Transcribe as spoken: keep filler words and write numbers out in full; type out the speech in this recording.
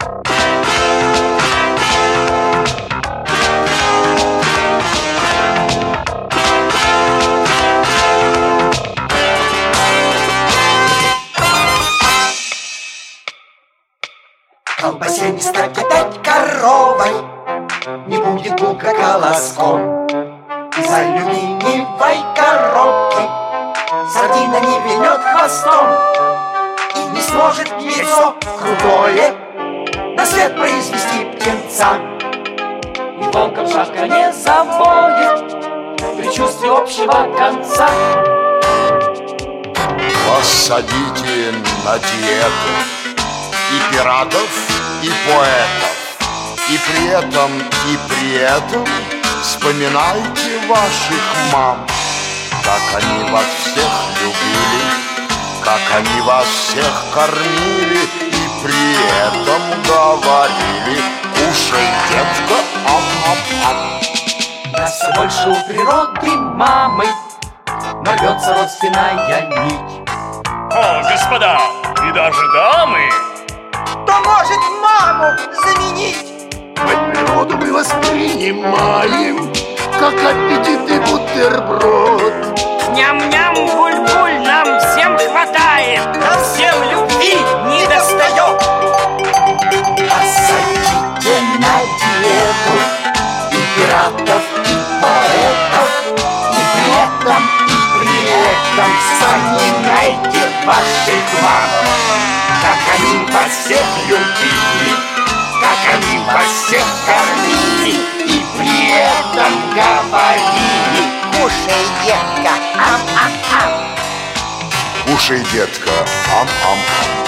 Колбасе не стать опять коровой, не будет булка колоском. Из алюминиевой коробки сардина не вильнет хвостом и не сможет яйцо крутое на свет произвести птенца. И волком шапка не завоет при чувстве общего конца. Посадите на диету и пиратов, и поэтов, и при этом, и при этом вспоминайте ваших мам, как они вас всех любили, как они вас всех кормили, и при этом говорили: кушай, детка, ам-ам-ам. Нас больше у природы мамы, но рвется родственная нить. О, господа, и даже дамы, кто может маму заменить? Мать природу мы воспринимаем как аппетитный бутерброд. Ням-ням, буль-буль, нам всем хватает, нам всем любви не достает. Посадите на диету и пиратов, и поэтов, и при этом, и при этом вспоминайте ваших мам, как они вас всех любили, как они вас всех кормили, и при этом говорили: кушай, детка, ам-ам-ам. Кушай, детка, ам-ам-ам.